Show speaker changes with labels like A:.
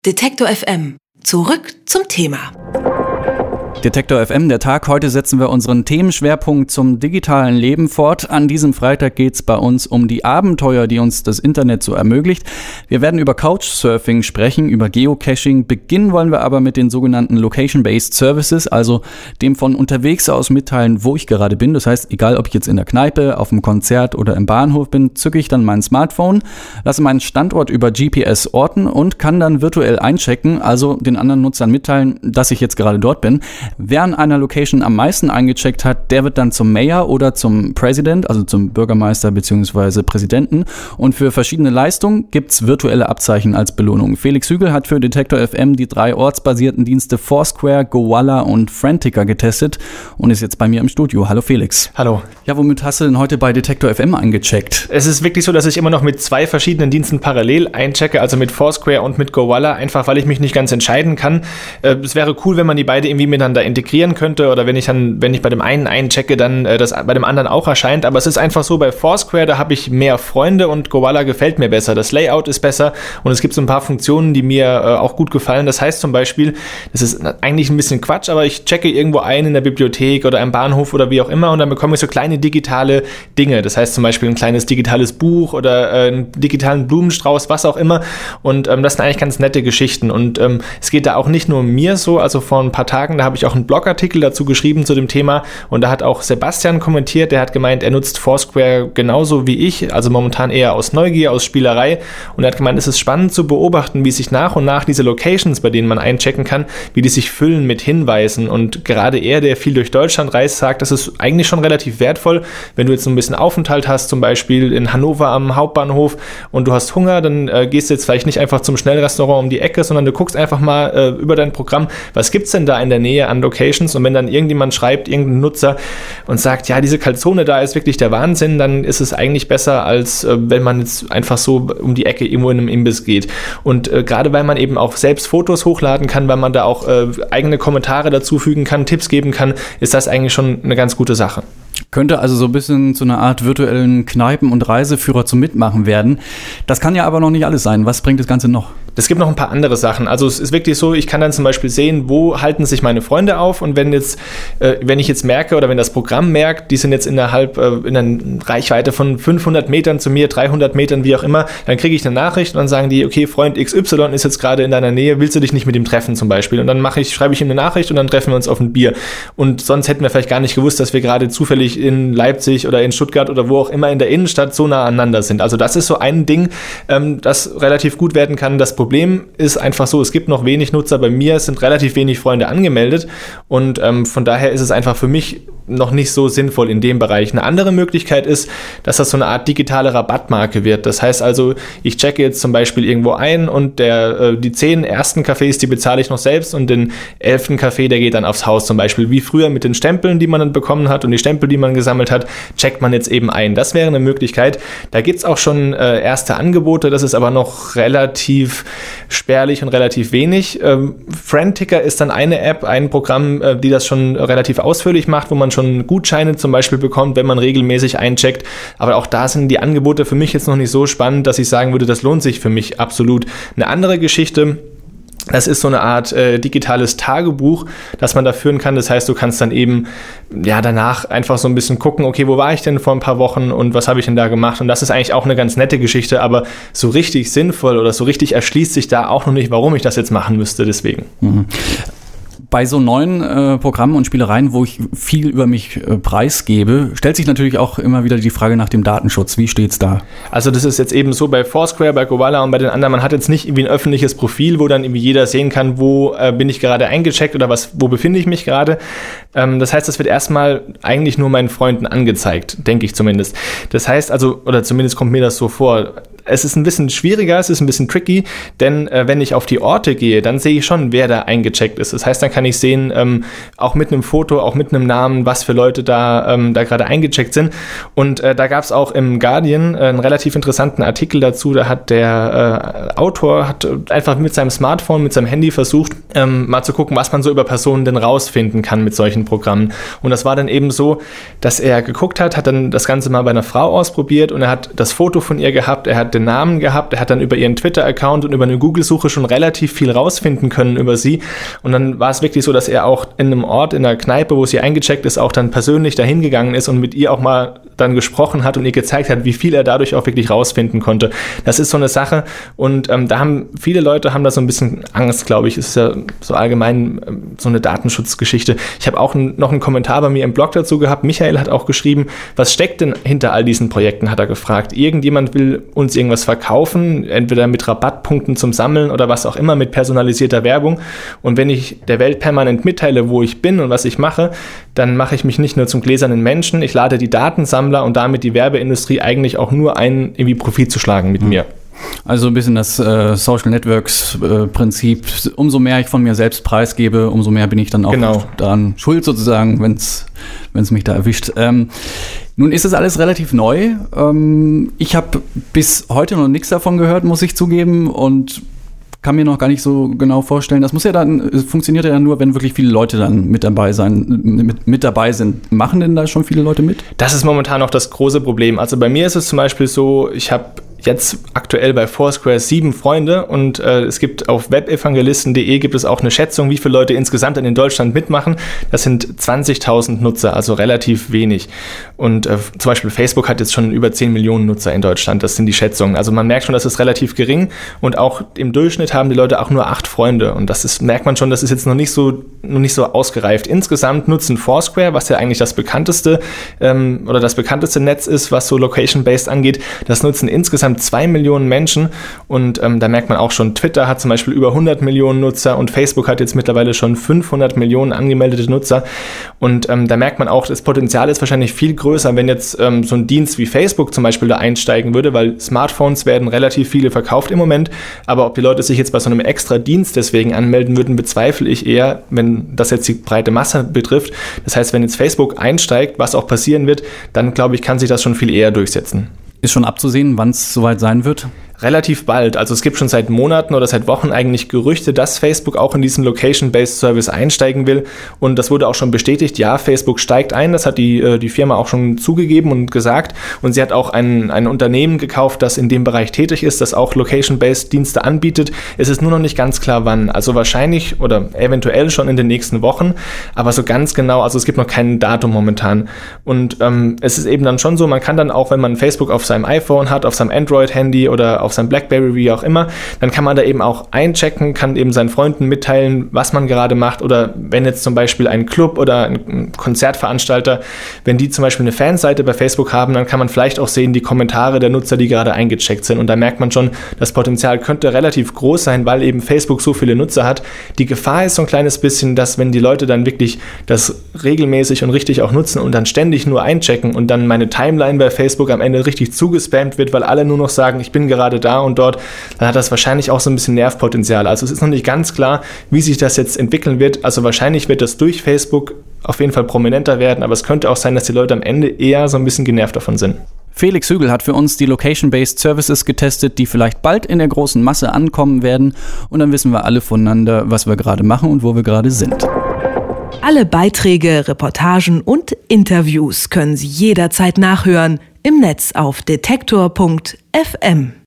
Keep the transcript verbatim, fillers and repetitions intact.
A: Detektor F M. Zurück zum Thema.
B: Detektor F M, der Tag. Heute setzen wir unseren Themenschwerpunkt zum digitalen Leben fort. An diesem Freitag geht es bei uns um die Abenteuer, die uns das Internet so ermöglicht. Wir werden über Couchsurfing sprechen, über Geocaching. Beginnen wollen wir aber mit den sogenannten Location-Based Services, also dem von unterwegs aus mitteilen, wo ich gerade bin. Das heißt, egal ob ich jetzt in der Kneipe, auf dem Konzert oder im Bahnhof bin, zücke ich dann mein Smartphone, lasse meinen Standort über G P S orten und kann dann virtuell einchecken, also den anderen Nutzern mitteilen, dass ich jetzt gerade dort bin. Wer an einer Location am meisten eingecheckt hat, der wird dann zum Mayor oder zum President, also zum Bürgermeister bzw. Präsidenten. Und für verschiedene Leistungen gibt's virtuelle Abzeichen als Belohnung. Felix Hügel hat für Detektor F M die drei ortsbasierten Dienste Foursquare, Gowalla und Friendticker getestet und ist jetzt bei mir im Studio. Hallo Felix.
C: Hallo.
B: Ja, womit hast du denn heute bei Detektor F M eingecheckt?
C: Es ist wirklich so, dass ich immer noch mit zwei verschiedenen Diensten parallel einchecke, also mit Foursquare und mit Gowalla, einfach weil ich mich nicht ganz entscheiden kann. Es wäre cool, wenn man die beide irgendwie miteinander integrieren könnte oder wenn ich dann, wenn ich bei dem einen einchecke, dann äh, das bei dem anderen auch erscheint. Aber es ist einfach so, bei Foursquare, da habe ich mehr Freunde und Gowalla gefällt mir besser. Das Layout ist besser und es gibt so ein paar Funktionen, die mir äh, auch gut gefallen. Das heißt zum Beispiel, das ist eigentlich ein bisschen Quatsch, aber ich checke irgendwo ein in der Bibliothek oder im Bahnhof oder wie auch immer und dann bekomme ich so kleine digitale Dinge. Das heißt zum Beispiel ein kleines digitales Buch oder äh, einen digitalen Blumenstrauß, was auch immer. Und ähm, das sind eigentlich ganz nette Geschichten. Und ähm, es geht da auch nicht nur um mir so, also vor ein paar Tagen, da habe ich auch einen Blogartikel dazu geschrieben zu dem Thema und da hat auch Sebastian kommentiert, der hat gemeint, er nutzt Foursquare genauso wie ich, also momentan eher aus Neugier, aus Spielerei und er hat gemeint, es ist spannend zu beobachten, wie sich nach und nach diese Locations, bei denen man einchecken kann, wie die sich füllen mit Hinweisen und gerade er, der viel durch Deutschland reist, sagt, das ist eigentlich schon relativ wertvoll, wenn du jetzt so ein bisschen Aufenthalt hast, zum Beispiel in Hannover am Hauptbahnhof und du hast Hunger, dann äh, gehst du jetzt vielleicht nicht einfach zum Schnellrestaurant um die Ecke, sondern du guckst einfach mal äh, über dein Programm, was gibt's denn da in der Nähe an Locations und wenn dann irgendjemand schreibt, irgendein Nutzer und sagt, ja, diese Calzone da ist wirklich der Wahnsinn, dann ist es eigentlich besser, als äh, wenn man jetzt einfach so um die Ecke irgendwo in einem Imbiss geht. Und äh, gerade weil man eben auch selbst Fotos hochladen kann, weil man da auch äh, eigene Kommentare dazufügen kann, Tipps geben kann, ist das eigentlich schon eine ganz gute Sache.
B: Könnte also so ein bisschen zu einer Art virtuellen Kneipen- und Reiseführer zum Mitmachen werden. Das kann ja aber noch nicht alles sein. Was bringt das Ganze noch?
C: Es gibt noch ein paar andere Sachen. Also es ist wirklich so, ich kann dann zum Beispiel sehen, wo halten sich meine Freunde auf und wenn jetzt, äh, wenn ich jetzt merke oder wenn das Programm merkt, die sind jetzt innerhalb, äh, in einer Reichweite von fünfhundert Metern zu mir, dreihundert Metern, wie auch immer, dann kriege ich eine Nachricht und dann sagen die, okay, Freund X Y ist jetzt gerade in deiner Nähe, willst du dich nicht mit ihm treffen zum Beispiel? Und dann mache ich, schreibe ich ihm eine Nachricht und dann treffen wir uns auf ein Bier. Und sonst hätten wir vielleicht gar nicht gewusst, dass wir gerade zufällig in Leipzig oder in Stuttgart oder wo auch immer in der Innenstadt so nah aneinander sind. Also das ist so ein Ding, ähm, das relativ gut werden kann. Das Problem ist einfach so, es gibt noch wenig Nutzer. Bei mir sind relativ wenig Freunde angemeldet und ähm, von daher ist es einfach für mich noch nicht so sinnvoll in dem Bereich. Eine andere Möglichkeit ist, dass das so eine Art digitale Rabattmarke wird. Das heißt also, ich checke jetzt zum Beispiel irgendwo ein und der, äh, die zehn ersten Cafés, die bezahle ich noch selbst und den elften Café, der geht dann aufs Haus zum Beispiel. Wie früher mit den Stempeln, die man dann bekommen hat und die Stempel, die man gesammelt hat, checkt man jetzt eben ein. Das wäre eine Möglichkeit. Da gibt es auch schon äh, erste Angebote, das ist aber noch relativ spärlich und relativ wenig. Ähm, Friendticker ist dann eine App, ein Programm, äh, die das schon relativ ausführlich macht, wo man schon Gutscheine zum Beispiel bekommt, wenn man regelmäßig eincheckt. Aber auch da sind die Angebote für mich jetzt noch nicht so spannend, dass ich sagen würde, das lohnt sich für mich absolut. Eine andere Geschichte, das ist so eine Art äh, digitales Tagebuch, das man da führen kann. Das heißt, du kannst dann eben ja danach einfach so ein bisschen gucken, okay, wo war ich denn vor ein paar Wochen und was habe ich denn da gemacht? Und das ist eigentlich auch eine ganz nette Geschichte, aber so richtig sinnvoll oder so richtig erschließt sich da auch noch nicht, warum ich das jetzt machen müsste, deswegen.
B: Mhm. Bei so neuen äh, Programmen und Spielereien, wo ich viel über mich äh, preisgebe, stellt sich natürlich auch immer wieder die Frage nach dem Datenschutz. Wie steht's da?
C: Also das ist jetzt eben so bei Foursquare, bei Gowalla und bei den anderen, man hat jetzt nicht irgendwie ein öffentliches Profil, wo dann irgendwie jeder sehen kann, wo äh, bin ich gerade eingecheckt oder was, wo befinde ich mich gerade. Ähm, das heißt, das wird erstmal eigentlich nur meinen Freunden angezeigt, denke ich zumindest. Das heißt also, oder zumindest kommt mir das so vor, es ist ein bisschen schwieriger, es ist ein bisschen tricky, denn äh, wenn ich auf die Orte gehe, dann sehe ich schon, wer da eingecheckt ist. Das heißt, dann kann ich sehen, ähm, auch mit einem Foto, auch mit einem Namen, was für Leute da, ähm, da gerade eingecheckt sind. Und äh, da gab es auch im Guardian äh, einen relativ interessanten Artikel dazu. Da hat der äh, Autor hat einfach mit seinem Smartphone, mit seinem Handy versucht, ähm, mal zu gucken, was man so über Personen denn rausfinden kann mit solchen Programmen. Und das war dann eben so, dass er geguckt hat, hat dann das Ganze mal bei einer Frau ausprobiert und er hat das Foto von ihr gehabt, er hat bekannte Namen gehabt. Er hat dann über ihren Twitter-Account und über eine Google-Suche schon relativ viel rausfinden können über sie. Und dann war es wirklich so, dass er auch in einem Ort, in einer Kneipe, wo sie eingecheckt ist, auch dann persönlich dahin gegangen ist und mit ihr auch mal dann gesprochen hat und ihr gezeigt hat, wie viel er dadurch auch wirklich rausfinden konnte. Das ist so eine Sache und ähm, da haben viele Leute haben da so ein bisschen Angst, glaube ich. Es ist ja so allgemein ähm, so eine Datenschutzgeschichte. Ich habe auch n- noch einen Kommentar bei mir im Blog dazu gehabt. Michael hat auch geschrieben, was steckt denn hinter all diesen Projekten, hat er gefragt. Irgendjemand will uns irgendwas verkaufen, entweder mit Rabattpunkten zum Sammeln oder was auch immer, mit personalisierter Werbung. Und wenn ich der Welt permanent mitteile, wo ich bin und was ich mache, dann mache ich mich nicht nur zum gläsernen Menschen, ich lade die Datensammler und damit die Werbeindustrie eigentlich auch nur ein, irgendwie Profit zu schlagen mit mhm. mir.
B: Also ein bisschen das äh, Social Networks äh, Prinzip. Umso mehr ich von mir selbst preisgebe, umso mehr bin ich dann auch
C: genau.
B: daran schuld sozusagen, wenn es mich da erwischt. Ähm, nun ist es alles relativ neu. Ähm, ich habe bis heute noch nichts davon gehört, muss ich zugeben, und kann mir noch gar nicht so genau vorstellen. Das muss ja dann, es funktioniert ja nur, wenn wirklich viele Leute dann mit dabei sein, mit, mit dabei sind. Machen denn da schon viele Leute mit?
C: Das ist momentan noch das große Problem. Also bei mir ist es zum Beispiel so, ich habe jetzt aktuell bei Foursquare sieben Freunde und äh, es gibt auf webevangelisten punkt de gibt es auch eine Schätzung, wie viele Leute insgesamt in Deutschland mitmachen. Das sind zwanzigtausend Nutzer, also relativ wenig. Und äh, zum Beispiel Facebook hat jetzt schon über zehn Millionen Nutzer in Deutschland. Das sind die Schätzungen. Also man merkt schon, das ist relativ gering und auch im Durchschnitt haben die Leute auch nur acht Freunde und das ist, merkt man schon, das ist jetzt noch nicht so, noch nicht so ausgereift. Insgesamt nutzen Foursquare, was ja eigentlich das bekannteste ähm, oder das bekannteste Netz ist, was so Location-Based angeht, das nutzen insgesamt zwei Millionen Menschen und ähm, da merkt man auch schon, Twitter hat zum Beispiel über hundert Millionen Nutzer und Facebook hat jetzt mittlerweile schon fünfhundert Millionen angemeldete Nutzer und ähm, da merkt man auch, das Potenzial ist wahrscheinlich viel größer, wenn jetzt ähm, so ein Dienst wie Facebook zum Beispiel da einsteigen würde, weil Smartphones werden relativ viele verkauft im Moment, aber ob die Leute sich jetzt bei so einem extra Dienst deswegen anmelden würden, bezweifle ich eher, wenn das jetzt die breite Masse betrifft. Das heißt, wenn jetzt Facebook einsteigt, was auch passieren wird, dann glaube ich, kann sich das schon viel eher durchsetzen.
B: Ist schon abzusehen, wann es soweit sein wird?
C: Relativ bald. Also es gibt schon seit Monaten oder seit Wochen eigentlich Gerüchte, dass Facebook auch in diesen Location-Based Service einsteigen will. Und das wurde auch schon bestätigt. Ja, Facebook steigt ein. Das hat die, die Firma auch schon zugegeben und gesagt. Und sie hat auch ein, ein Unternehmen gekauft, das in dem Bereich tätig ist, das auch Location-Based Dienste anbietet. Es ist nur noch nicht ganz klar, wann. Also wahrscheinlich oder eventuell schon in den nächsten Wochen. Aber so ganz genau, also es gibt noch kein Datum momentan. Und ähm, es ist eben dann schon so, man kann dann auch, wenn man Facebook auf seinem iPhone hat, auf seinem Android-Handy oder auf seinem Blackberry, wie auch immer, dann kann man da eben auch einchecken, kann eben seinen Freunden mitteilen, was man gerade macht oder wenn jetzt zum Beispiel ein Club oder ein Konzertveranstalter, wenn die zum Beispiel eine Fanseite bei Facebook haben, dann kann man vielleicht auch sehen, die Kommentare der Nutzer, die gerade eingecheckt sind und da merkt man schon, das Potenzial könnte relativ groß sein, weil eben Facebook so viele Nutzer hat. Die Gefahr ist so ein kleines bisschen, dass wenn die Leute dann wirklich das regelmäßig und richtig auch nutzen und dann ständig nur einchecken und dann meine Timeline bei Facebook am Ende richtig zugespammt wird, weil alle nur noch sagen, ich bin gerade da und dort, dann hat das wahrscheinlich auch so ein bisschen Nervpotenzial. Also es ist noch nicht ganz klar, wie sich das jetzt entwickeln wird. Also wahrscheinlich wird das durch Facebook auf jeden Fall prominenter werden, aber es könnte auch sein, dass die Leute am Ende eher so ein bisschen genervt davon sind.
B: Felix Hügel hat für uns die Location-Based Services getestet, die vielleicht bald in der großen Masse ankommen werden und dann wissen wir alle voneinander, was wir gerade machen und wo wir gerade sind.
A: Alle Beiträge, Reportagen und Interviews können Sie jederzeit nachhören im Netz auf detektor punkt f m.